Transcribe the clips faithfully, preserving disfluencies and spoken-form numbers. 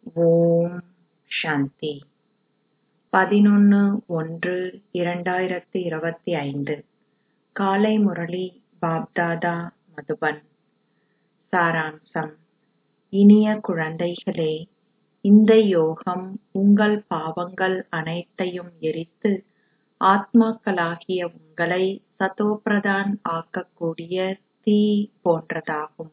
ஓம் சாந்தி. பதினொன்று ஒன்று இரண்டாயிரத்து இருபத்தி ஐந்து காலை முரளி பாப்தாதா மதுபன். சாராம்சம். இனிய குழந்தைகளே, இந்த யோகம் உங்கள் பாவங்கள் அனைத்தையும் எரித்து ஆத்மாக்களாகிய உங்களை சதோபிரதான் ஆக்கக்கூடிய தீ போன்றதாகும்.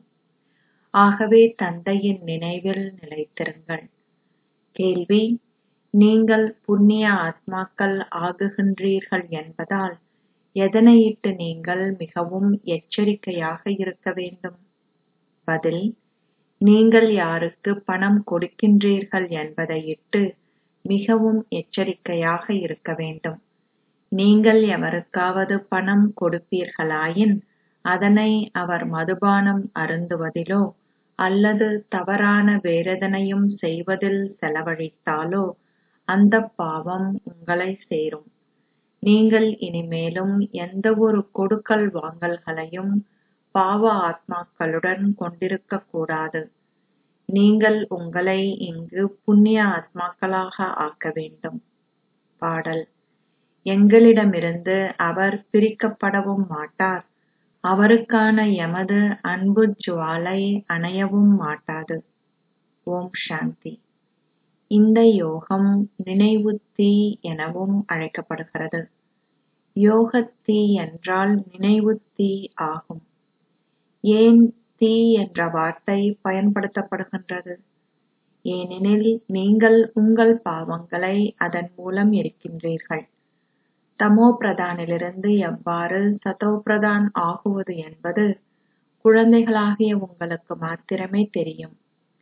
ஆகவே தந்தையின் நினைவில் நிலைத்திருங்கள். கேள்வி: நீங்கள் புண்ணிய ஆத்மாக்கள் ஆகுகின்றீர்கள் என்பதால் எதனையிட்டு நீங்கள் மிகவும் எச்சரிக்கையாக இருக்க வேண்டும்? பதில்: நீங்கள் யாருக்கு பணம் கொடுக்கின்றீர்கள் என்பதையிட்டு மிகவும் எச்சரிக்கையாக இருக்க வேண்டும். நீங்கள் எவருக்காவது பணம் கொடுப்பீர்களாயின் அதனை அவர் மதுபானம் அருந்துவதிலோ அல்லது தவறான வேறெதனையும் செய்வதில் செலவழித்தாலோ அந்தப் பாவம் உங்களை சேரும். நீங்கள் இனிமேலும் எந்த ஒரு கொடுக்கல் வாங்கல்களையும் பாவ ஆத்மாக்களுடன் கொண்டிருக்கக் கூடாது. நீங்கள் உங்களை இங்கு புண்ணிய ஆத்மாக்களாக ஆக்க வேண்டும். பாடல். எங்களிடமிருந்து அவர் பிரிக்கப்படவும் மாட்டார், அவருக்கான எமது அன்பு ஜுவாலை அணையவும் மாட்டாது. ஓம் சாந்தி. இந்த யோகம் நினைவு தீ எனவும் அழைக்கப்படுகிறது. யோகத் தீ என்றால் நினைவு தீ ஆகும். ஏன் தீ என்ற வார்த்தை பயன்படுத்தப்படுகின்றது? ஏனெனில் நீங்கள் உங்கள் பாவங்களை அதன் மூலம் எரிக்கின்றீர்கள். தமோ பிரதானிலிருந்து எவ்வாறு சதோபிரதான் ஆகுவது என்பது குழந்தைகளாகிய உங்களுக்கு மாத்திரமே தெரியும்.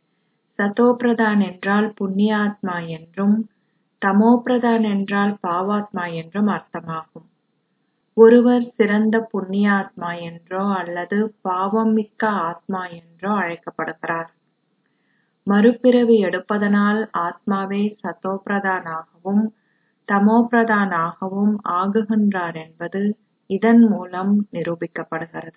சதோபிரதான் என்றால் புண்ணியாத்மா என்றும் தமோ பிரதான் என்றால் பாவாத்மா என்றும் அர்த்தமாகும். ஒருவர் சிறந்த புண்ணியாத்மா என்றோ அல்லது பாவம் மிக்க ஆத்மா என்றோ அழைக்கப்படுகிறார். மறுபிறவி எடுப்பதனால் ஆத்மாவே சதோபிரதானாகவும் தமோபிரதானாகவும் ஆகுகின்றார் என்பது இதன் மூலம் நிரூபிக்கப்படுகிறது.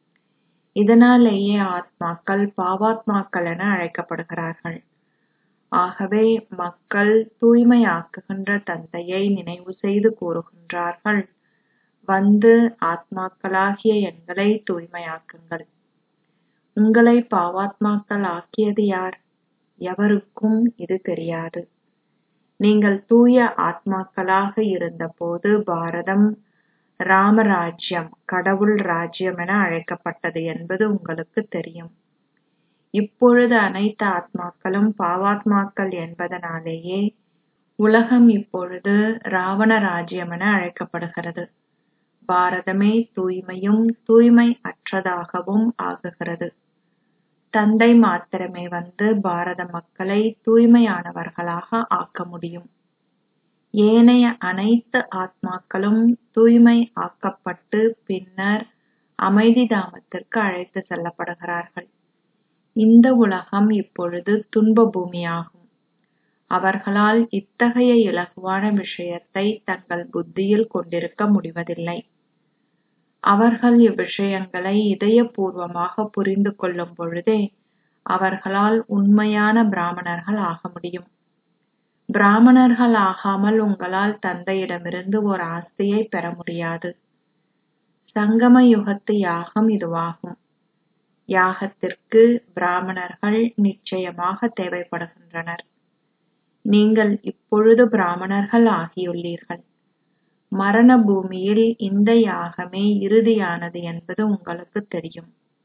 இதனாலேயே ஆத்மாக்கள் பாவாத்மாக்கள் என அழைக்கப்படுகிறார்கள். ஆகவே மக்கள் தூய்மையாக்குகின்ற தந்தையை நினைவு செய்து கூறுகின்றார்கள், வந்து ஆத்மாக்களாகிய எங்களை தூய்மையாக்குங்கள். உங்களை பாவாத்மாக்கள் ஆக்கியது யார்? எவருக்கும் இது தெரியாது. நீங்கள் தூய ஆத்மாக்களாக இருந்தபோது பாரதம் ராமராஜ்யம், கடவுள் ராஜ்யம் என அழைக்கப்பட்டது என்பது உங்களுக்கு தெரியும். இப்பொழுது அனைத்து ஆத்மாக்களும் பாவாத்மாக்கள் என்பதனாலேயே உலகம் இப்பொழுது ராவண ராஜ்யம் என அழைக்கப்படுகிறது. பாரதமே தூய்மையும் தூய்மை அற்றதாகவும் ஆகுகிறது. தந்தை மாத்திரமே வந்து பாரத மக்களை தூய்மையானவர்களாக ஆக்க முடியும். ஏனைய அனைத்து ஆத்மாக்களும் தூய்மை ஆக்கப்பட்டு பின்னர் அமைதி தாமத்திற்கு அழைத்து செல்லப்படுகிறார்கள். இந்த உலகம் இப்பொழுது துன்ப பூமியாகும். அவர்களால் இத்தகைய இலகுவான விஷயத்தை தங்கள் புத்தியில் கொண்டிருக்க முடிவதில்லை. அவர்கள் இவ்விஷயங்களை இதயபூர்வமாக புரிந்து கொள்ளும் பொழுதே அவர்களால் உண்மையான பிராமணர்கள் ஆக முடியும். பிராமணர்கள் ஆகாமல் உங்களால் தந்தையிடமிருந்து ஒரு ஆஸ்தியை பெற முடியாது. சங்கம யுகத்து யாகம் இதுவாகும். யாகத்திற்கு பிராமணர்கள் நிச்சயமாக தேவைப்படுகின்றனர். நீங்கள் இப்பொழுது பிராமணர்கள் ஆகியுள்ளீர்கள். மரண பூமியில் இந்த யாகமே இறுதியானது என்பது உங்களுக்கு தெரியும்.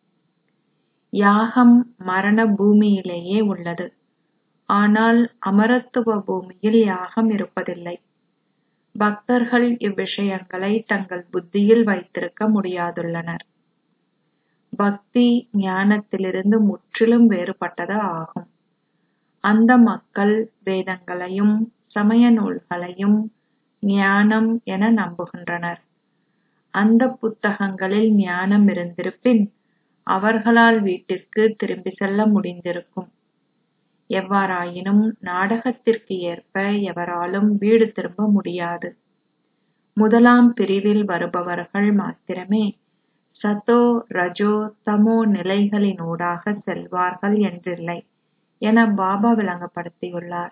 யாகம் மரண பூமியிலேயே உள்ளது. ஆனால் அமரத்துவ பூமியில் யாகம் இருப்பதில்லை. பக்தர்கள் இவ்விஷயங்களை தங்கள் புத்தியில் வைத்திருக்க முடியாதுள்ளனர். பக்தி ஞானத்திலிருந்து முற்றிலும் வேறுபட்டது ஆகும். அந்த மக்கள் வேதங்களையும் சமய நூல்களையும் ஞானம் என நம்புகின்றனர். அந்த புத்தகங்களில் ஞானம் இருந்திருப்பின் அவர்களால் வீட்டிற்கு திரும்பி செல்ல முடிந்திருக்கும். எவ்வாறாயினும் நாடகத்திற்கு ஏற்ப எவராலும் வீடு திரும்ப முடியாது. முதலாம் பிரிவில் வருபவர்கள் மாத்திரமே சதோ ரஜோ தமோ நிலைகளினூடாக செல்வார்கள் என்றில்லை. என பாபா விளங்கப்படுத்தியுள்ளார்.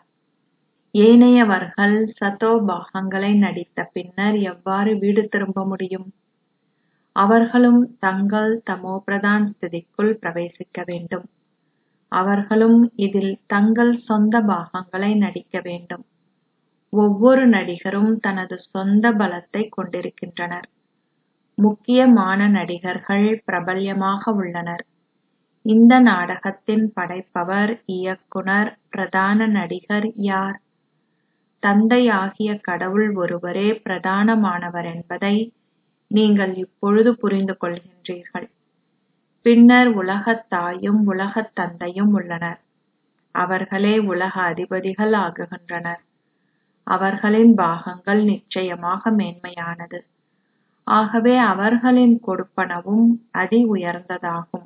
ஏனையவர்கள் சதோ பாகங்களை நடித்த பின்னர் எவ்வாறு வீடு திரும்ப முடியும்? அவர்களும் தங்கள் தமோ பிரதான் ஸ்திதிக்குள் பிரவேசிக்க வேண்டும். அவர்களும் இதில் தங்கள் சொந்த பாகங்களை நடிக்க வேண்டும். ஒவ்வொரு நடிகரும் தனது சொந்த பலத்தை கொண்டிருக்கின்றனர். முக்கியமான நடிகர்கள் பிரபல்யமாக உள்ளனர். இந்த நாடகத்தின் படைப்பவர், இயக்குனர், பிரதான நடிகர் யார்? தந்தையாகிய கடவுள் ஒருவரே பிரதானமானவர் என்பதை நீங்கள் இப்பொழுது புரிந்து கொள்கின்றீர்கள். பின்னர் உலகத் தாயும் உலகத் தந்தையும் உள்ளனர். அவர்களே உலக அதிபதிகள் ஆகுகின்றனர். அவர்களின் பாகங்கள் நிச்சயமாக மேன்மையானது. ஆகவே அவர்களின் கொடுப்பனவும் அதி உயர்ந்ததாகும்.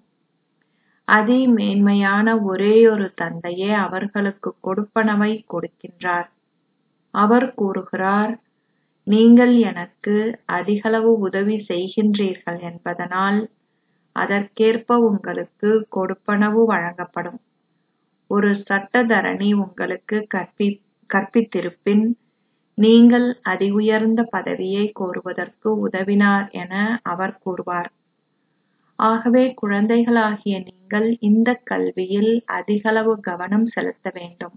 அதி மேன்மையான ஒரேயொரு தந்தையே அவர்களுக்கு கொடுப்பனவை கொடுக்கின்றார். அவர் கூறுகிறார், நீங்கள் எனக்கு அதிகளவு உதவி செய்கின்றீர்கள் என்பதனால் அதற்கேற்ப உங்களுக்கு கொடுப்பனவு வழங்கப்படும். ஒரு சட்டத்தரணி உங்களுக்கு கற்பி கற்பித்திருப்பின் நீங்கள் அதி உயர்ந்த பதவியை கோருவதற்கு உதவினார் என அவர் கூறுவார். ஆகவே குழந்தைகளாகிய நீங்கள் இந்த கல்வியில் அதிகளவு கவனம் செலுத்த வேண்டும்.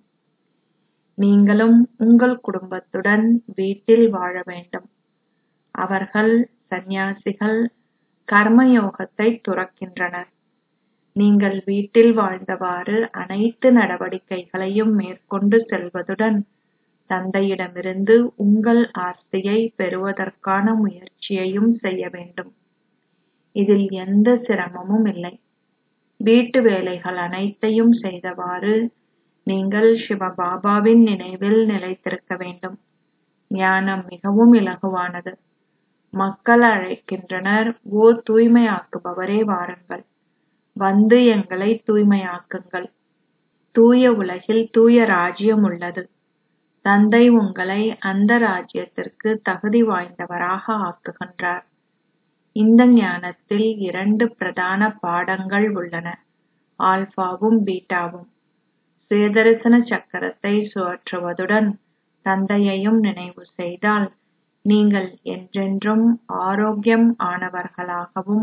நீங்களும் உங்கள் குடும்பத்துடன் வீட்டில் வாழ வேண்டும். அவர்கள் சந்நியாசிகள் கர்மயோகத்தை துறக்கின்றனர். நீங்கள் வீட்டில் வாழ்ந்தவாறு அனைத்து நடவடிக்கைகளையும் மேற்கொண்டு செல்வதுடன் தந்தையிடமிருந்து உங்கள் ஆஸ்தியை பெறுவதற்கான முயற்சியையும் செய்ய வேண்டும். இதில் எந்த சிரமமும் இல்லை. வீட்டு வேலைகள் அனைத்தையும் செய்தவாறு நீங்கள் சிவபாபாவின் நினைவில் நிலைத்திருக்க வேண்டும். ஞானம் மிகவும் இலகுவானது. மக்கள் அழைக்கின்றனர், ஓ தூய்மையாக்குபவரே வாருங்கள், வந்து எங்களை தூய்மையாக்குங்கள். தூய உலகில் தூய ராஜ்யம் உள்ளது. தந்தை உங்களை அந்த ராஜ்யத்திற்கு தகுதி வாய்ந்தவராக ஆக்குகின்றார். இந்த ஞானத்தில் இரண்டு பிரதான பாடங்கள் உள்ளன, ஆல்பாவும் பீட்டாவும். சுயதரிசன சக்கரத்தை சுழற்றுவதுடன் தந்தையையும் நினைவு செய்தால் நீங்கள் என்றென்றும் ஆரோக்கியம் ஆனவர்களாகவும்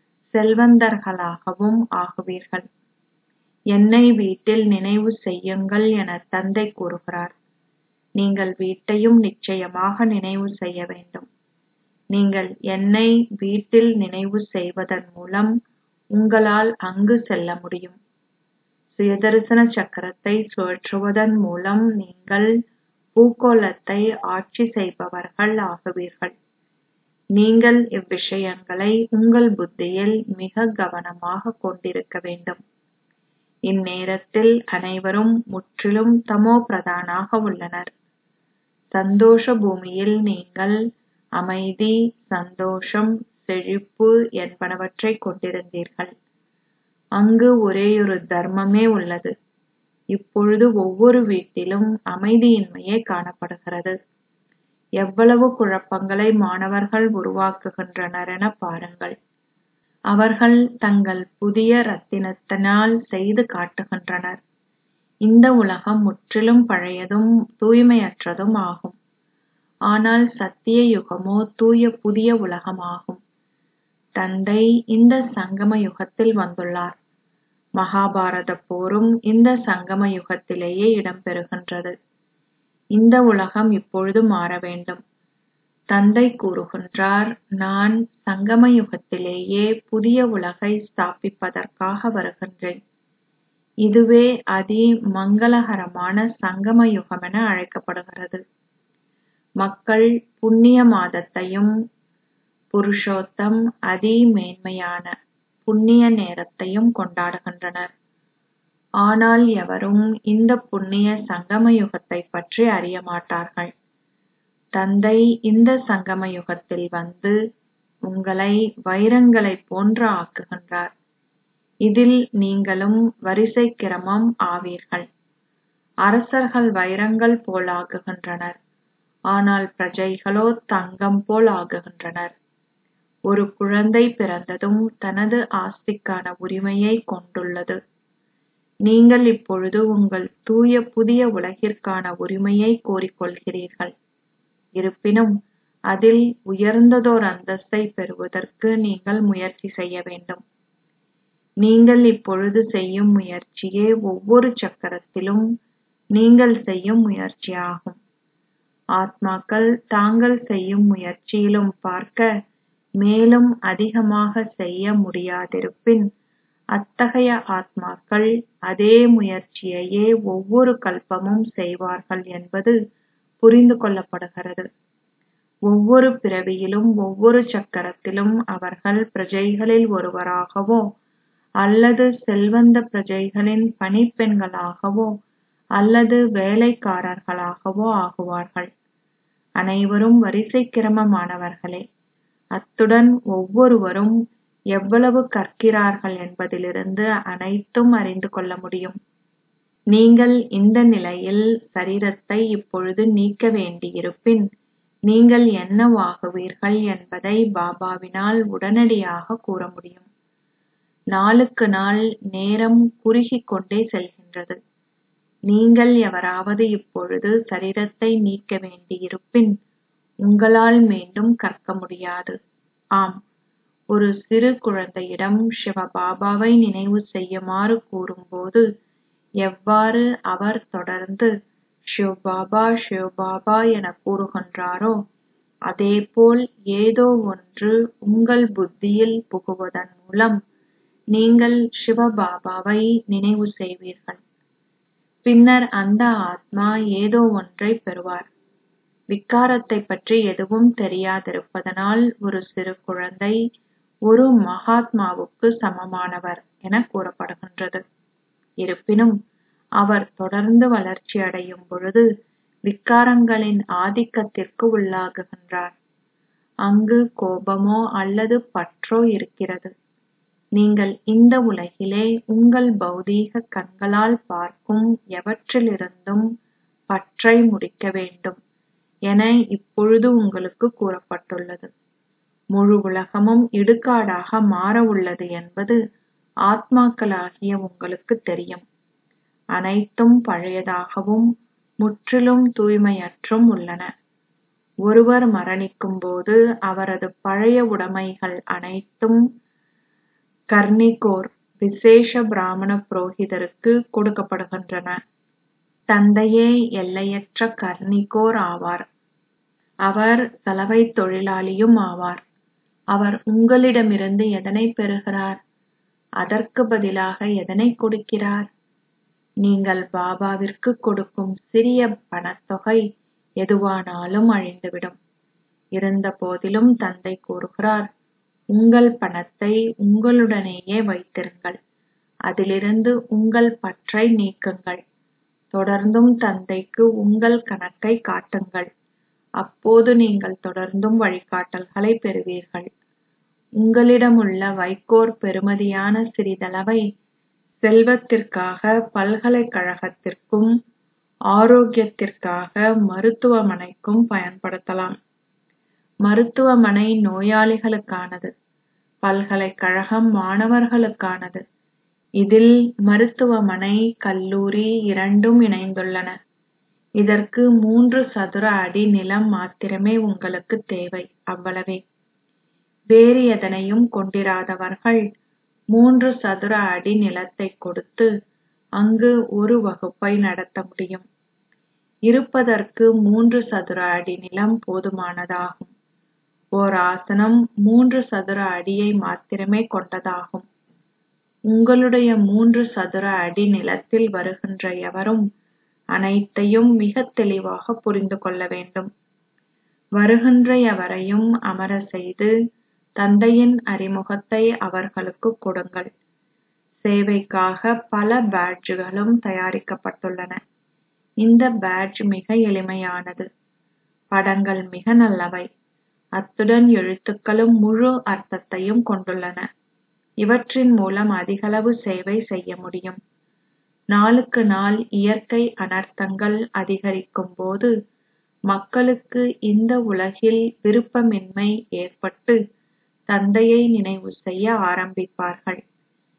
செல்வந்தர்களாகவும் ஆகுவீர்கள். என்னை வீட்டில் நினைவு செய்யுங்கள் என தந்தை கூறுகிறார். நீங்கள் வீட்டையும் நிச்சயமாக நினைவு செய்ய வேண்டும். நீங்கள் என்னை வீட்டில் நினைவு செய்வதன் மூலம் உங்களால் அங்கு செல்ல முடியும். சுயதரிசன சக்கரத்தை சுழற்றுவதன் மூலம் நீங்கள் பூகோளத்தை ஆட்சி செய்பவர்கள் ஆகுவீர்கள். நீங்கள் இவ்விஷயங்களை உங்கள் புத்தியில் மிக கவனமாக கொண்டிருக்க வேண்டும். இந்நேரத்தில் அனைவரும் முற்றிலும் தமோ பிரதானாக உள்ளனர். சந்தோஷ பூமியில் நீங்கள் அமைதி, சந்தோஷம், செழிப்பு என்பனவற்றை கொண்டிருந்தீர்கள். அங்கு ஒரேயொரு தர்மமே உள்ளது. இப்பொழுது ஒவ்வொரு வீட்டிலும் அமைதியின்மையே காணப்படுகிறது. எவ்வளவு குழப்பங்களை மாணவர்கள் உருவாக்குகின்றனர் என பாருங்கள். அவர்கள் தங்கள் புதிய ரத்தினத்தினால் செய்து காட்டுகின்றனர். இந்த உலகம் முற்றிலும் பழையதும் தூய்மையற்றதும் ஆகும். ஆனால் சத்திய யுகமோ தூய புதிய உலகமாகும். தந்தை இந்த சங்கம யுகத்தில் வந்துள்ளார். மகாபாரத போரும் இந்த சங்கம யுகத்திலேயே இடம்பெறுகின்றது. இந்த உலகம் இப்பொழுது மாற வேண்டும். தந்தை கூறுகின்றார், நான் சங்கம யுகத்திலேயே புதிய உலகை ஸ்தாபிப்பதற்காக வருகின்றேன். இதுவே அதி மங்களகரமான சங்கம யுகம் என அழைக்கப்படுகிறது. மக்கள் புண்ணிய மாதத்தையும் புருஷோத்தம் அதி மேன்மையான புண்ணிய நேரத்தையும் கொண்டாடுகின்றனர். ஆனால் எவரும் இந்த புண்ணிய சங்கம யுகத்தை பற்றி அறிய மாட்டார்கள். தந்தை இந்த சங்கம யுகத்தில் வந்து உங்களை வைரங்களைப் போன்று ஆக்குகின்றார். இதில் நீங்களும் வரிசை கிரமம் ஆவீர்கள். அரசர்கள் வைரங்கள் போல் ஆகுகின்றனர். ஆனால் பிரஜைகளோ தங்கம் போல் ஆகுகின்றனர். ஒரு குழந்தை பிறந்ததும் தனது ஆஸ்திக்கான உரிமையை கொண்டுள்ளது. நீங்கள் இப்பொழுது உங்கள் தூய புதிய உலகிற்கான உரிமையை கோரிக்கொள்கிறீர்கள். இருப்பினும் அதில் உயர்ந்ததோர் அந்தஸ்தை பெறுவதற்கு நீங்கள் முயற்சி செய்ய வேண்டும். நீங்கள் இப்பொழுது செய்யும் முயற்சியே ஒவ்வொரு சக்கரத்திலும் நீங்கள் செய்யும் முயற்சியாகும். ஆத்மாக்கள் தாங்கள் செய்யும் முயற்சியிலும் பார்க்க மேலும் அதிகமாக செய்ய முடியாதிருப்பின் அத்தகைய ஆத்மாக்கள் அதே முயற்சியையே ஒவ்வொரு கல்பமும் செய்வார்கள் என்பது புரிந்து கொள்ளப்படுகிறது. ஒவ்வொரு பிறவியிலும் ஒவ்வொரு சக்கரத்திலும் அவர்கள் பிரஜைகளில் ஒருவராகவோ அல்லது செல்வந்த பிரஜைகளின் பணிப்பெண்களாகவோ அல்லது வேலைக்காரர்களாகவோ ஆகுவார்கள். அனைவரும் வரிசை கிரமமானவர்களே. அத்துடன் ஒவ்வொருவரும் எவ்வளவு கற்கிறார்கள் என்பதிலிருந்து அனைத்தும் அறிந்து கொள்ள முடியும். நீங்கள் இந்த நிலையில் சரீரத்தை இப்பொழுது நீக்க வேண்டியிருப்பின் நீங்கள் என்னவாகுவீர்கள் என்பதை பாபாவினால் உடனடியாக கூற முடியும். நாளுக்கு நாள் நேரம் குறுகிக் கொண்டே செல்கின்றது. நீங்கள் எவராவது இப்பொழுது சரீரத்தை நீக்க வேண்டியிருப்பின் உங்களால் மீண்டும் கற்க முடியாது. ஆம், ஒரு சிறு குழந்தையிடம் சிவபாபாவை நினைவு செய்யுமாறு கூறும்போது எவ்வாறு அவர் தொடர்ந்து சிவபாபா சிவபாபா என கூறுகின்றாரோ அதேபோல் ஏதோ ஒன்று உங்கள் புத்தியில் புகுவதன் மூலம் நீங்கள் சிவபாபாவை நினைவு செய்வீர்கள். பின்னர் அந்த ஆத்மா ஏதோ ஒன்றை பெறுவார். விக்காரத்தை பற்றி எதுவும் தெரியாதிருப்பதனால் ஒரு சிறு குழந்தை ஒரு மகாத்மாவுக்கு சமமானவர் என கூறப்படுகின்றது. இருப்பினும் அவர் தொடர்ந்து வளர்ச்சி அடையும் பொழுது விக்காரங்களின் ஆதிக்கத்திற்கு உள்ளாகுகின்றார். அங்கு கோபமோ அல்லது பற்றோ இருக்கிறது. நீங்கள் இந்த உலகிலே உங்கள் பௌதீக கண்களால் பார்க்கும் எவற்றிலிருந்தும் பற்றை முடிக்க வேண்டும் என இப்பொழுது உங்களுக்கு கூறப்பட்டுள்ளது. முழு உலகமும் இடுகாடாக மாற உள்ளது என்பது ஆத்மாக்களாகிய உங்களுக்கு தெரியும். அனைத்தும் பழையதாகவும் முற்றிலும் தூய்மையற்றும் உள்ளன. ஒருவர் மரணிக்கும் போது அவரது பழைய உடைமைகள் அனைத்தும் கர்ணிகோர் விசேஷ பிராமண புரோகிதருக்கு கொடுக்கப்படுகின்றன. தந்தையே எல்லையற்ற கர்ணிகோர் ஆவார். அவர் சலவை தொழிலாளியும் ஆவார். அவர் உங்களிடமிருந்து எதனை பெறுகிறார்? அதற்கு பதிலாக எதனை கொடுக்கிறார்? நீங்கள் பாபாவிற்கு கொடுக்கும் சிறிய பணத்தொகை எதுவானாலும் அழிந்துவிடும். இருந்த போதிலும் தந்தை கூறுகிறார், உங்கள் பணத்தை உங்களுடனேயே வைத்திருங்கள். அதிலிருந்து உங்கள் பற்றை நீக்குங்கள். தொடர்ந்தும் தந்தைக்கு உங்கள் கணக்கை காட்டுங்கள். அப்போது நீங்கள் தொடர்ந்தும் வழிகாட்டல்களை பெறுவீர்கள். உங்களிடமுள்ள வைக்கோற் பெறுமதியான சிறிதளவை செல்வத்திற்காக பல்கலைக்கழகத்திற்கும் ஆரோக்கியத்திற்காக மருத்துவமனைக்கும் பயன்படுத்தலாம். மருத்துவமனை நோயாளிகளுக்கானது. பல்கலைக்கழகம் மாணவர்களுக்கானது. இதில் மருத்துவமனை கல்லூரி இரண்டும் இணைந்துள்ளன. இதற்கு மூன்று சதுர அடி நிலம் மாத்திரமே உங்களுக்கு தேவை. அவ்வளவே. வேறு எதனையும் கொண்டிராதவர்கள் மூன்று சதுர அடி நிலத்தை கொடுத்து அங்கு ஒரு வகுப்பை நடத்த முடியும். இருப்பதற்கு மூன்று சதுர அடி நிலம் போதுமானதாகும். ஓர் ஆசனம் மூன்று சதுர அடியை மாத்திரமே கொண்டதாகும். உங்களுடைய மூன்று சதுர அடி நிலத்தில் வருகின்ற எவரும் அனைத்தையும் மிக தெளிவாக புரிந்து கொள்ள வேண்டும். வருகின்ற எவரையும் அமர செய்து தந்தையின் அறிமுகத்தை அவர்களுக்கு கொடுங்கள். சேவைக்காக பல பேட்ஜ்களும் தயாரிக்கப்பட்டுள்ளன. இந்த பேட்ஜ் மிக எளிமையானது. படங்கள் மிக நல்லவை. அத்துடன் எழுத்துக்களும் முழு அர்த்தத்தையும் கொண்டுள்ளன. இவற்றின் மூலம் அதிகளவு சேவை செய்ய முடியும். நாளுக்கு நாள் இயற்கை அனர்த்தங்கள் அதிகரிக்கும் போது மக்களுக்கு இந்த உலகில் விருப்பமின்மை ஏற்பட்டு தந்தையை நினைவு செய்ய ஆரம்பிப்பார்கள்.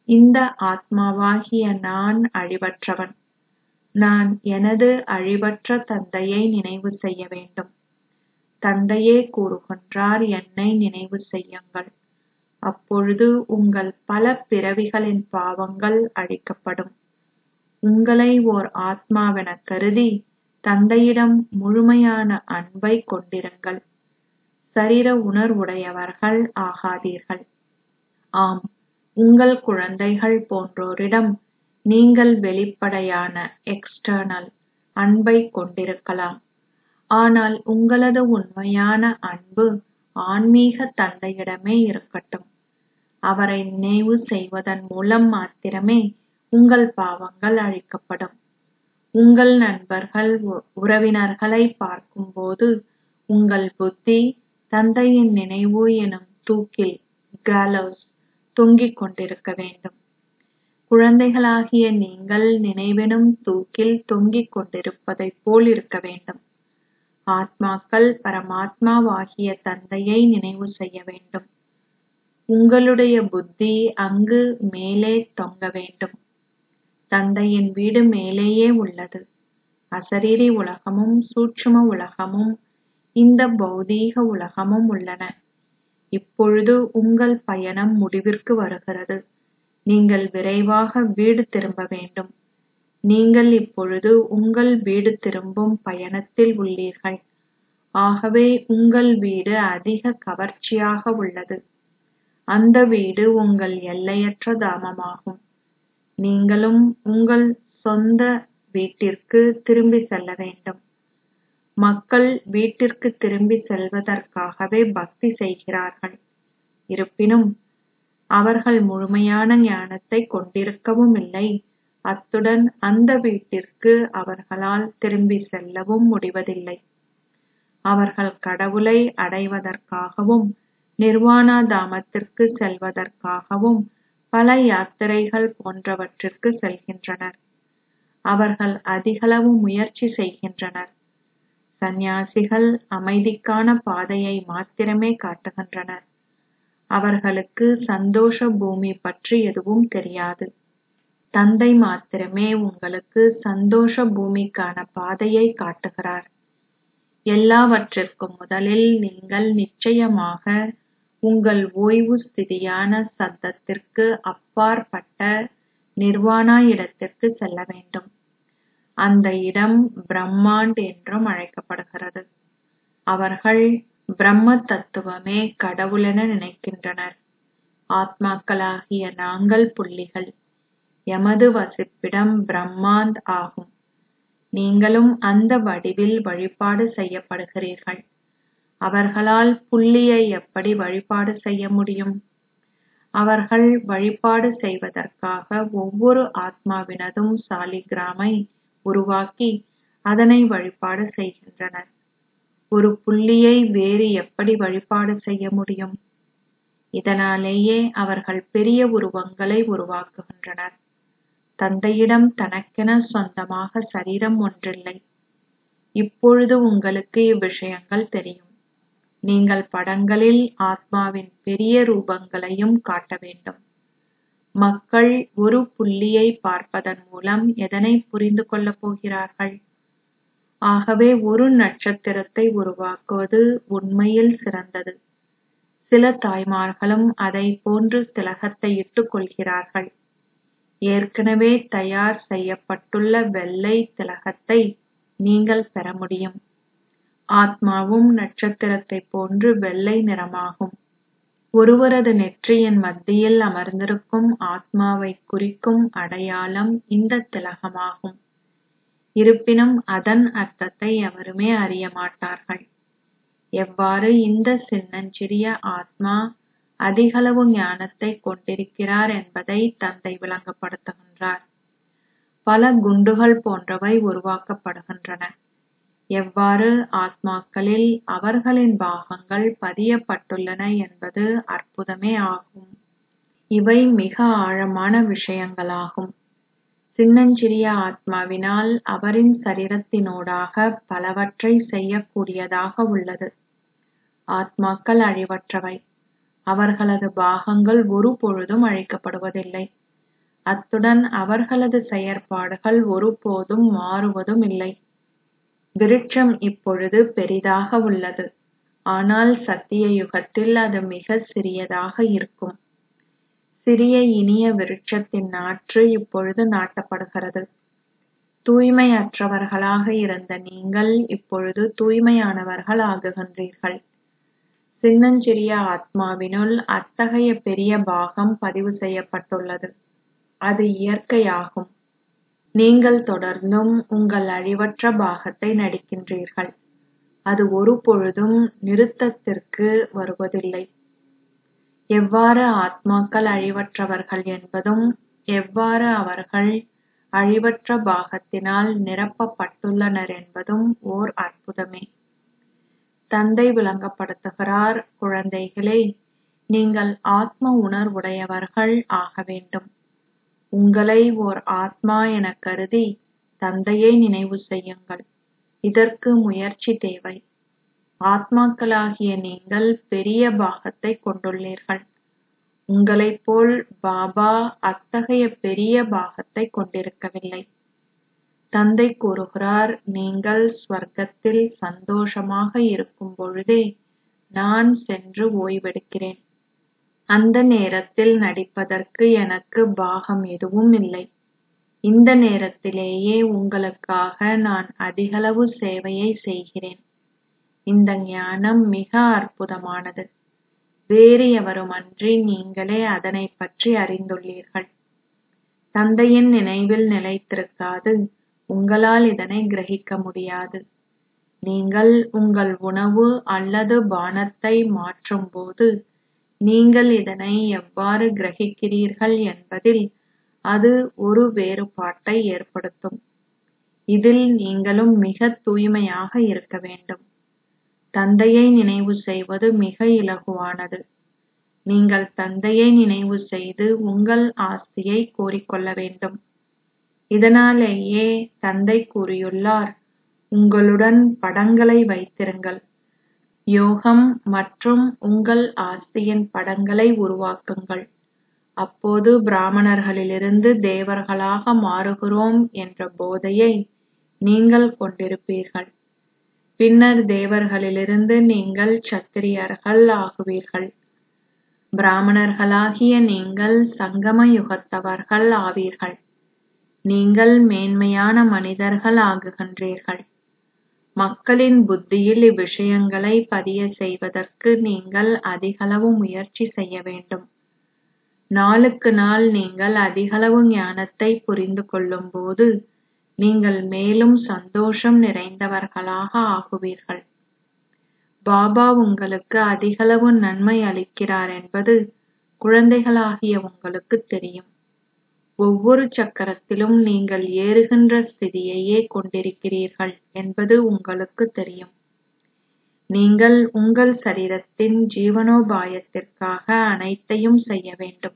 இந்த ஆத்மாவாகிய நான் அழிவற்றவன். நான் எனது அழிவற்ற தந்தையை நினைவு செய்ய வேண்டும். தந்தையே கூறுகின்றார், என்னை நினைவு செய்யுங்கள். அப்பொழுது உங்கள் பல பிறவிகளின் பாவங்கள் அழிக்கப்படும். உங்களை ஓர் ஆத்மாவெனக் கருதி தந்தையிடம் முழுமையான அன்பை கொண்டிருங்கள். சரீர உணர்வுடையவர்கள் ஆகாதீர்கள். ஆம், உங்கள் குழந்தைகள் போன்றோரிடம் நீங்கள் வெளிப்படையான எக்ஸ்டர்னல் அன்பை கொண்டிருக்கலாம். ஆனால் உங்களது உண்மையான அன்பு ஆன்மீக தந்தையிடமே இருக்கட்டும். அவரை நினைவு செய்வதன் மூலம் மாத்திரமே உங்கள் பாவங்கள் அழிக்கப்படும். உங்கள் நண்பர்கள் உறவினர்களை பார்க்கும்போது உங்கள் புத்தி தந்தையின் நினைவு எனும் தூக்கில் gallows தொங்கிக் கொண்டிருக்க வேண்டும். குழந்தைகளாகிய நீங்கள் நினைவெனும் தூக்கில் தொங்கிக் கொண்டிருப்பதைப் போல் இருக்க வேண்டும். ஆத்மாக்கள் பரமாத்மாவாகிய தந்தையை நினைவு செய்ய வேண்டும். உங்களுடைய புத்தி அங்கு மேலே தொங்க வேண்டும். தந்தையின் வீடு மேலேயே உள்ளது. அசரீரி உலகமும் சூட்சும உலகமும் இந்த பௌதீக உலகமும் உள்ளன. இப்பொழுது உங்கள் பயணம் முடிவிற்கு வருகிறது. நீங்கள் விரைவாக வீடு திரும்ப வேண்டும். நீங்கள் இப்பொழுது உங்கள் வீடு திரும்பும் பயணத்தில் உள்ளீர்கள். ஆகவே உங்கள் வீடு அதிக கவர்ச்சியாக உள்ளது. அந்த வீடு உங்கள் எல்லையற்ற தாமமாகும். நீங்களும் உங்கள் சொந்த வீட்டிற்கு திரும்பி செல்ல வேண்டும். மக்கள் வீட்டிற்கு திரும்பி செல்வதற்காகவே பக்தி செய்கிறார்கள். இருப்பினும் அவர்கள் முழுமையான ஞானத்தை கொண்டிருக்கவும் இல்லை. அத்துடன் அந்த வீட்டிற்கு அவர்களால் திரும்பி செல்லவும் முடிவதில்லை. அவர்கள் கடவுளை அடைவதற்காகவும் நிர்வாண தாமத்திற்கு செல்வதற்காகவும் பல யாத்திரைகள் போன்றவற்றிற்கு செல்கின்றனர். அவர்கள் அதிகளவு முயற்சி செய்கின்றனர். சந்நியாசிகள் அமைதிக்கான பாதையை மாத்திரமே காட்டுகின்றனர். அவர்களுக்கு சந்தோஷ பூமி பற்றி எதுவும் தெரியாது. தந்தை மாத்திரமே உங்களுக்கு சந்தோஷ பூமிக்கான பாதையை காட்டுகிறார். எல்லாவற்றிற்கும் முதலில் நீங்கள் நிச்சயமாக உங்கள் ஓய்வு ஸ்திதியான சத்தத்திற்கு அப்பாற்பட்ட நிர்வாணா இடத்திற்கு செல்ல வேண்டும். அந்த இடம் பிரம்மாண்ட் என்றும் அழைக்கப்படுகிறது. அவர்கள் பிரம்ம தத்துவமே கடவுளென நினைக்கின்றனர். ஆத்மாக்களாகிய நாங்கள் புள்ளிகள். எமது வசிப்பிடம் பிரம்மாண்ட் ஆகும். நீங்களும் அந்த வடிவில் வழிபாடு செய்யப்படுகிறீர்கள். அவர்களால் புள்ளியை எப்படி வழிபாடு செய்ய முடியும்? அவர்கள் வழிபாடு செய்வதற்காக ஒவ்வொரு ஆத்மாவினதும் சாலிகிராமை உருவாக்கி அதனை வழிபாடு செய்கின்றனர். ஒரு புள்ளியை வேறு எப்படி வழிபாடு செய்ய முடியும்? இதனாலேயே அவர்கள் பெரிய உருவங்களை உருவாக்குகின்றனர். தந்தையிடம் தனக்கென சொந்தமாக சரீரம் ஒன்றில்லை. இப்பொழுது உங்களுக்கு இவ்விஷயங்கள் தெரியும். நீங்கள் படங்களில் ஆத்மாவின் பெரிய ரூபங்களையும் காட்ட வேண்டும். மக்கள் ஒரு புள்ளியை பார்ப்பதன் மூலம் எதனை புரிந்து கொள்ளப் போகிறார்கள்? ஆகவே ஒரு நட்சத்திரத்தை உருவாக்குவது உண்மையில் சிறந்தது. சில தாய்மார்களும் அதை போன்று திலகத்தை இட்டுக் கொள்கிறார்கள். ஏற்கனவே தயார் செய்யப்பட்டுள்ள வெள்ளை திலகத்தை நீங்கள் பெற முடியும். ஆத்மாவும் நட்சத்திரத்தை போன்று வெள்ளை நிறமாகும். ஒருவரது நெற்றியின் மத்தியில் அமர்ந்திருக்கும் ஆத்மாவை குறிக்கும் அடையாளம் இந்த திலகமாகும். இருப்பினும் அதன் அர்த்தத்தை எவருமே அறிய மாட்டார்கள். எவ்வாறு இந்த சின்னஞ்சிறிய ஆத்மா அதிகளவு ஞானத்தை கொண்டிருக்கிறார் என்பதை தந்தை விளங்கப்படுத்துகின்றார். பல குண்டுகள் போன்றவை உருவாக்கப்படுகின்றன. எவ்வாறு ஆத்மாக்களில் அவர்களின் பாகங்கள் பதியப்பட்டுள்ளன என்பது அற்புதமே ஆகும். இவை மிக ஆழமான விஷயங்களாகும். சின்னஞ்சிறிய ஆத்மாவினால் அவரின் சரீரத்தினூடாக பலவற்றை செய்யக்கூடியதாக உள்ளது. ஆத்மாக்கள் அழிவற்றவை. அவர்களது பாகங்கள் ஒரு பொழுதும் அழிக்கப்படுவதில்லை. அத்துடன் அவர்களது செயற்பாடுகள் ஒருபோதும் மாறுவதும் இல்லை. விருட்சம் இப்பொழுது பெரிதாக உள்ளது, ஆனால் சத்திய யுகத்தில் அது மிக சிறியதாக இருக்கும். சிறிய இனிய விருட்சத்தின் நாற்று இப்பொழுது நாட்டப்படுகிறது. தூய்மையற்றவர்களாக இருந்த நீங்கள் இப்பொழுது தூய்மையானவர்கள் ஆகுகின்றீர்கள். சின்னஞ்சிறிய ஆத்மாவினுள் அத்தகைய பெரிய பாகம் பதிவு செய்யப்பட்டுள்ளது. அது இயற்கையாகும். நீங்கள் தொடர்ந்தும் உங்கள் அழிவற்ற பாகத்தை நடிக்கின்றீர்கள். அது ஒருபொழுதும் நிறுத்தத்திற்கு வருவதில்லை. எவ்வாறு ஆத்மாக்கள் அழிவற்றவர்கள் என்பதும் எவ்வாறு அவர்கள் அழிவற்ற பாகத்தினால் நிரப்பப்பட்டுள்ளனர் என்பதும் ஓர் அற்புதமே. தந்தை விளங்கப்படுத்துகிறார், குழந்தைகளே, நீங்கள் ஆத்ம உணர்வுடையவர்கள் ஆக வேண்டும். உங்களை ஓர் ஆத்மா எனக் கருதி தந்தையை நினைவு செய்யுங்கள். இதற்கு முயற்சி தேவை. ஆத்மாக்களாகிய நீங்கள் பெரிய பாகத்தை கொண்டுள்ளீர்கள். உங்களைப் போல் பாபா அத்தகைய பெரிய பாகத்தை கொண்டிருக்கவில்லை. தந்தை கூறுகிறார், நீங்கள் ஸ்வர்க்கத்தில் சந்தோஷமாக இருக்கும் பொழுதே நான் சென்று ஓய்வெடுக்கிறேன். அந்த நேரத்தில் நடிப்பதற்கு எனக்கு பாகம் எதுவும் இல்லை. இந்த நேரத்திலேயே உங்களுக்காக நான் அதிகளவு சேவையை செய்கிறேன். இந்த ஞானம் மிக அற்புதமானது. வேறு எவருமன்றி நீங்களே அதனைப் பற்றி அறிந்துள்ளீர்கள். தந்தையின் நினைவில் நிலைத்திருக்காது உங்களால் இதனை கிரகிக்க முடியாது. நீங்கள் உங்கள் உணவு அல்லது பானத்தை மாற்றும் போது நீங்கள் இதனை எவ்வாறு கிரகிக்கிறீர்கள் என்பதில் அது ஒரு வேறுபாட்டை ஏற்படுத்தும். இதில் நீங்களும் மிக தூய்மையாக இருக்க வேண்டும். தந்தையை நினைவு செய்வது மிக இலகுவானது. நீங்கள் தந்தையை நினைவு செய்து உங்கள் ஆஸ்தியை கோரிக்கொள்ள வேண்டும். இதனாலேயே தந்தை கூறியுள்ளார், உங்களுடன் படங்களை வைத்திருங்கள். யோகம் மற்றும் உங்கள் ஆஸ்தியின் படங்களை உருவாக்குங்கள். அப்போது பிராமணர்களிலிருந்து தேவர்களாக மாறுகிறோம் என்ற போதையை நீங்கள் கொண்டிருப்பீர்கள். பின்னர் தேவர்களிலிருந்து நீங்கள் சத்திரியர்கள் ஆகுவீர்கள். பிராமணர்களாகிய நீங்கள் சங்கம யுகத்தவர்கள் ஆவீர்கள். நீங்கள் மேன்மையான மனிதர்கள் ஆகுகின்றீர்கள். மக்களின் புத்தியில் இவ்விஷயங்களை பதிய செய்வதற்கு நீங்கள் அதிகளவு முயற்சி செய்ய வேண்டும். நாளுக்கு நாள் நீங்கள் அதிகளவு ஞானத்தை புரிந்து கொள்ளும் போது நீங்கள் மேலும் சந்தோஷம் நிறைந்தவர்களாக ஆகுவீர்கள். பாபா உங்களுக்கு அதிகளவு நன்மை அளிக்கிறார் என்பது குழந்தைகளாகிய உங்களுக்கு தெரியும். ஒவ்வொரு சக்கரத்திலும் நீங்கள் ஏறுகின்ற ஸ்திதியையே கொண்டிருக்கிறீர்கள் என்பது உங்களுக்கு தெரியும். நீங்கள் உங்கள் சரீரத்தின் ஜீவனோபாயத்திற்காக அனைத்தையும் செய்ய வேண்டும்.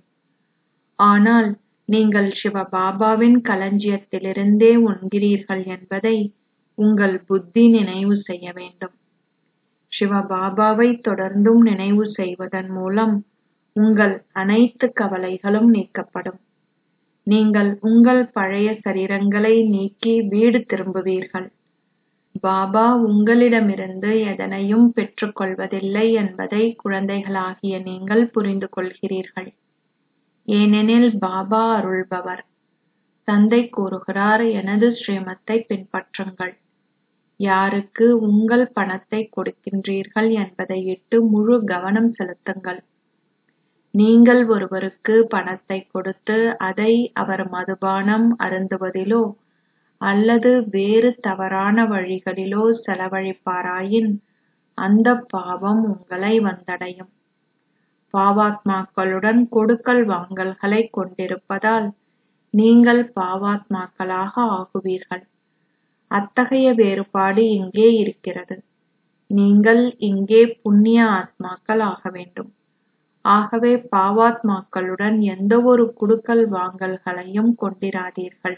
ஆனால் நீங்கள் சிவபாபாவின் களஞ்சியத்திலிருந்தே உண்கிறீர்கள் என்பதை உங்கள் புத்தி நினைவு செய்ய வேண்டும். சிவபாபாவை தொடர்ந்தும் நினைவு செய்வதன் மூலம் உங்கள் அனைத்து கவலைகளும் நீக்கப்படும். நீங்கள் உங்கள் பழைய சரீரங்களை நீக்கி வீடு திரும்புவீர்கள். பாபா உங்களிடமிருந்து எதனையும் பெற்றுக் கொள்வதில்லை என்பதை குழந்தைகளாகிய நீங்கள் புரிந்து கொள்கிறீர்கள். ஏனெனில் பாபா அருள்பவர். தந்தை கூறுகிறார், எனது ஸ்ரீமத்தை பின்பற்றுங்கள். யாருக்கு உங்கள் பணத்தை கொடுக்கின்றீர்கள் என்பதை இட்டு முழு கவனம் செலுத்துங்கள். நீங்கள் ஒருவருக்கு பணத்தை கொடுத்து அதை அவர் மதுபானம் அருந்துவதிலோ அல்லது வேறு தவறான வழிகளிலோ செலவழிப்பாராயின் அந்த பாவம் உங்களை வந்தடையும். பாவாத்மாக்களுடன் கொடுக்கல் வாங்கல்களை கொண்டிருப்பதால் நீங்கள் பாவாத்மாக்களாக ஆகுவீர்கள். அத்தகைய வேறுபாடு இங்கே இருக்கிறது. நீங்கள் இங்கே புண்ணிய ஆத்மாக்கள் ஆக வேண்டும். ஆகவே பாவாத்மாக்களுடன் எந்தவொரு குடுக்கல் வாங்கல்களையும் கொண்டிராதீர்கள்.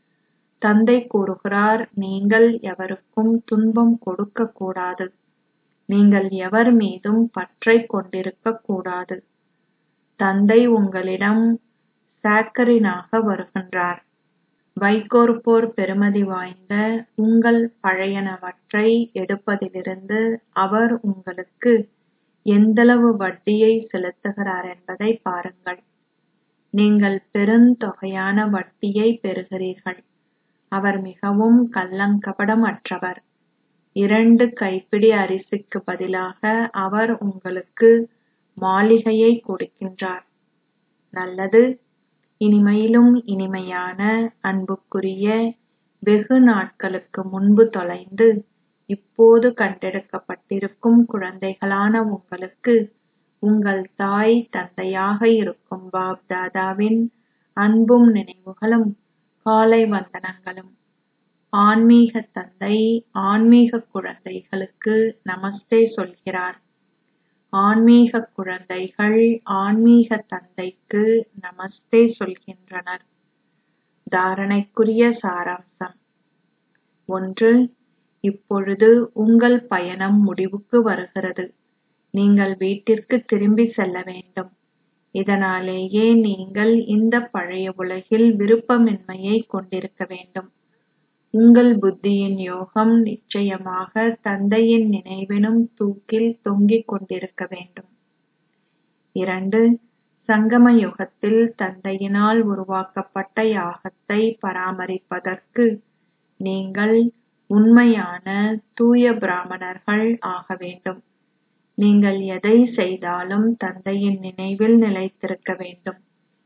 தந்தை கூறுகிறார், நீங்கள் எவருக்கும் துன்பம் கொடுக்க கூடாது. நீங்கள் எவர் மீதும் பற்றை கொண்டிருக்க கூடாது. தந்தை உங்களிடம் சாக்கரினாக வருகின்றார். வைக்கோற்போர் பெறுமதி வாய்ந்த உங்கள் பழையனவற்றை எடுப்பதிலிருந்து அவர் உங்களுக்கு எந்தளவு வட்டியை செலுத்துகிறார் என்பதை பாருங்கள். நீங்கள் பெருந்தொகையான வட்டியை பெறுகிறீர்கள். அவர் மிகவும் கள்ளங்கபடமற்றவர். இரண்டு கைப்பிடி அரிசிக்கு பதிலாக அவர் உங்களுக்கு மாளிகையை கொடுக்கின்றார். நல்லது. இனிமையிலும் இனிமையான அன்புக்குரிய, வெகு நாட்களுக்கு முன்பு தொலைந்து இப்போது கண்டெடுக்கப்பட்டிருக்கும் குழந்தைகளான உங்களுக்கு உங்கள் தாய் தந்தையாக இருக்கும் பாப் தாதாவின் அன்பும் நினைவுகளும் காலை வந்தனங்களும். ஆன்மீக தந்தை ஆன்மீக குழந்தைகளுக்கு நமஸ்தே சொல்கிறார். ஆன்மீக குழந்தைகள் ஆன்மீக தந்தைக்கு நமஸ்தே சொல்கின்றனர். தாரணைக்குரிய சாராம்சம். ஒன்று. இப்பொழுது உங்கள் பயணம் முடிவுக்கு வருகிறது. நீங்கள் வீட்டிற்கு திரும்பி செல்ல வேண்டும். இதனாலேயே நீங்கள் இந்த பழைய உலகில் விருப்பமின்மையை கொண்டிருக்க வேண்டும். உங்கள் புத்தியின் யோகம் நிச்சயமாக தந்தையின் நினைவெனும் தூக்கில் தொங்கிக் கொண்டிருக்க வேண்டும். இரண்டு. சங்கம யுகத்தில் தந்தையினால் உருவாக்கப்பட்ட யாகத்தை பராமரிப்பதற்கு நீங்கள் உண்மையான தூய பிராமணர்கள் ஆக வேண்டும். நீங்கள் எதை செய்தாலும் தந்தையின் நினைவில் நிலைத்திருக்க வேண்டும்.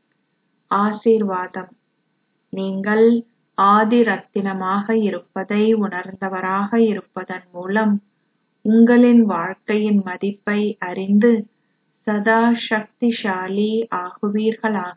ஆசீர்வாதம். நீங்கள் ஆதி ரத்தினமாக இருப்பதை உணர்ந்தவராக இருப்பதன் மூலம் உங்களின் வாழ்க்கையின் மதிப்பை அறிந்து சதா சக்திசாலி ஆகுவீர்களாக.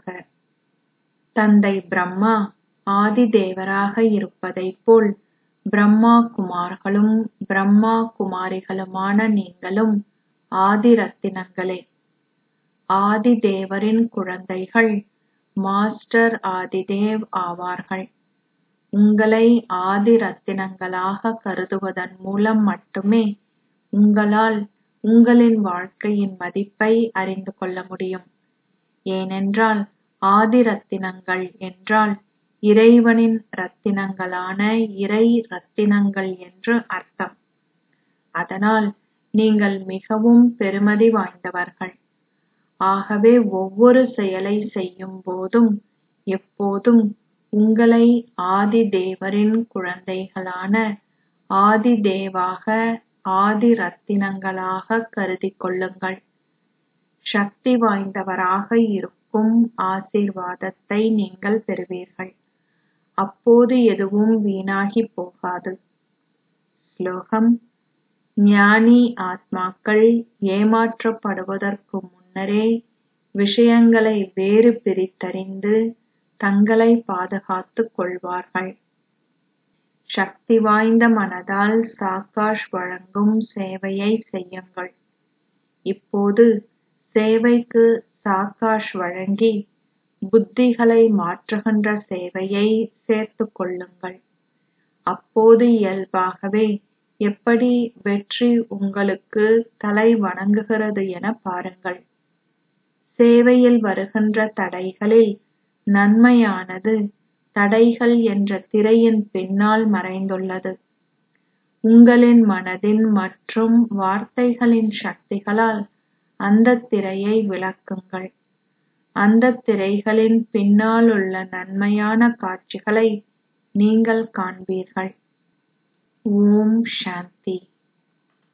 தந்தை பிரம்மா ஆதி தேவராக இருப்பதைப் போல் பிரம்மா குமார்களும் பிரம்மா குமாரிகளுமான நீங்களும் ஆதி ரத்தினங்களே. ஆதி தேவரின் குழந்தைகள் மாஸ்டர் ஆதிதேவ் ஆவார்கள். உங்களை ஆதி ரத்தினங்களாக கருதுவதன் மூலம் மட்டுமே உங்களால் உங்களின் வாழ்க்கையின் மதிப்பை அறிந்து கொள்ள முடியும். ஏனென்றால் ஆதி ரத்தினங்கள் என்றால் இறைவனின் ரத்தினங்களான இறை ரத்தினங்கள் என்று அர்த்தம். அதனால் நீங்கள் மிகவும் பெறுமதி வாய்ந்தவர்கள். ஆகவே ஒவ்வொரு செயலை செய்யும் போதும் எப்போதும் உங்களை ஆதி தேவரின் குழந்தைகளான ஆதி தேவாக ஆதி ரத்தினங்களாக கருதிக் கொள்ளுங்கள். சக்தி வாய்ந்தவராக இருக்கும் ஆசீர்வாதத்தை நீங்கள் பெறுவீர்கள். அப்போது எதுவும் வீணாகி போகாது. ஸ்லோகம். ஞானி ஆத்மாக்கள் ஏமாற்றப்படுவதற்கு முன்னரே விஷயங்களை வேறு பிரித்தறிந்து தங்களை பாதுகாத்துக் கொள்வார்கள். சக்தி வாய்ந்த மனதால் சாக்காஷ் வழங்கும் சேவையை செய்யுங்கள். இப்போது சேவைக்கு சாக்காஷ் வழங்கி புத்திகளை மாற்றுகின்ற சேவையை சேர்த்துக் கொள்ளுங்கள். அப்போது இயல்பாகவே எப்படி வெற்றி உங்களுக்கு தலை வணங்குகிறது என பாருங்கள். சேவையில் வருகின்ற தடைகளில் நன்மையானது தடைகள் என்ற திரையின் பின்னால் மறைந்துள்ளது. உங்களின் மனதின் மற்றும் வார்த்தைகளின் சக்திகளால் அந்த திரையை விலக்குங்கள். அந்த திரைகளின் பின்னால் உள்ள நன்மையான காட்சிகளை நீங்கள் காண்பீர்கள். ஓம் சாந்தி.